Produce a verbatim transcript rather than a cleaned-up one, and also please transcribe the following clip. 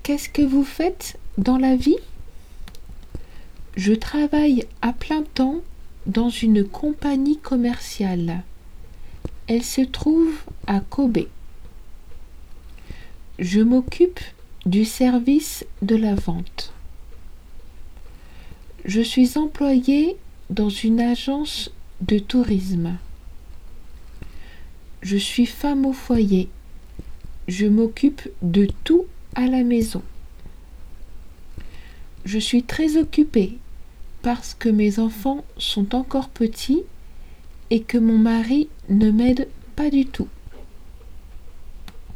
Qu'est-ce que vous faites dans la vie? Je travaille à plein temps dans une compagnie commerciale. Elle se trouve à Kobe. Je m'occupe du service de la vente. Je suis employée dans une agence de tourisme. Je suis femme au foyer. Je m'occupe de tout à la maison. Je suis très occupée parce que mes enfants sont encore petits et que mon mari ne m'aide pas du tout.